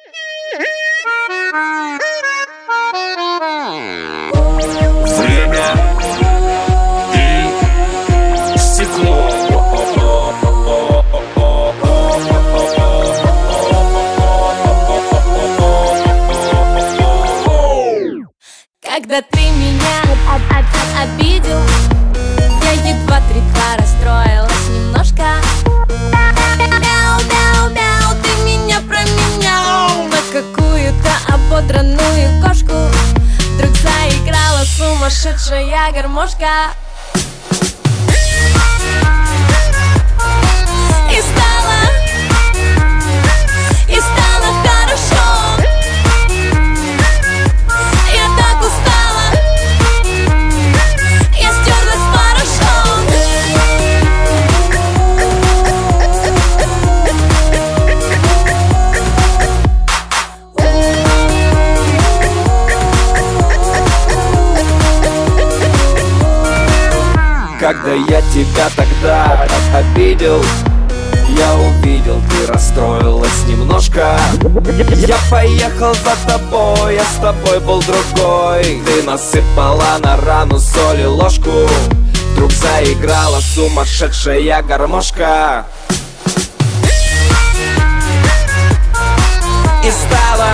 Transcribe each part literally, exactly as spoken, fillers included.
Время и стекло. Когда ты меня обидел, я едва три-два расстроилась немножко. Мяу-мяу-мяу, ты меня променял на какую-то ободранную кошку. Вдруг заиграла сумасшедшая гармошка. И стало, и стало хорошо. Я так устала, я стерлась в порошок. Когда я тебя тогда обидел, я увидел, ты расстроилась немножко. Я поехал за тобой, я с тобой был другой. Ты насыпала на рану соли ложку. Вдруг заиграла сумасшедшая гармошка. И стало,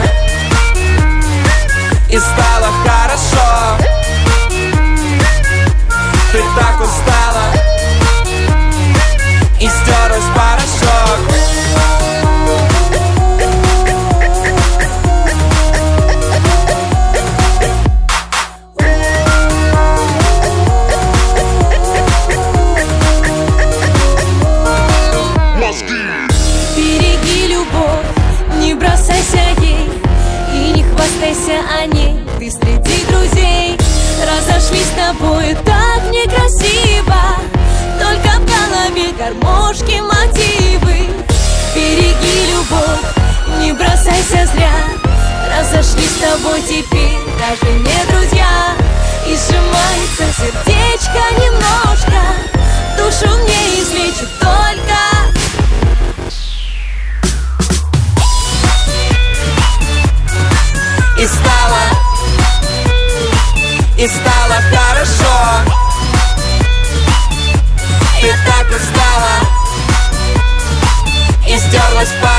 и стало хорошо. Ты так устала и стерлась в порошок. Береги любовь, не бросайся ей и не хвастайся о ней. Ты среди друзей разошлись с тобой так некрасиво. Только в голове гармошки мотивы. Береги любовь, не бросайся зря. Разошлись с тобой теперь даже не друзья. И сжимается сердечко немножко. Душу мне излечит только И стало, и стало хорошо. Ты так устала и стерлась в порошок.